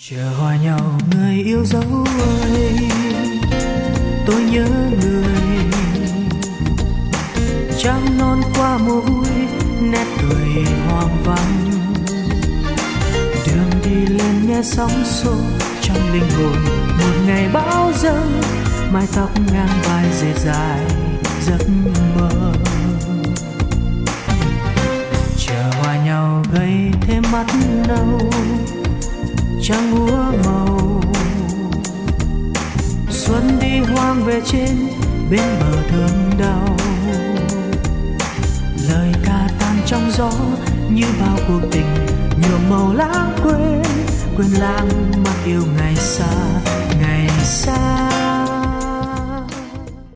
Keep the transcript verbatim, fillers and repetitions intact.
Chờ hòa nhau người yêu dấu ơi, tôi nhớ người. Trăng non qua mũi, nét cười hoang vắng. Đường đi lên nghe sóng xô trong linh hồn. Một ngày bão dâng, mái tóc ngang vai dệt dài giấc mơ. Chờ hòa nhau gây thêm mắt nâu, trăng úa màu. Xuân đi hoang về trên bên bờ thương đau. Lời ca tan trong gió như bao cuộc tình nhuộm màu lãng quên. Quên lãng mang yêu ngày xa, ngày xa.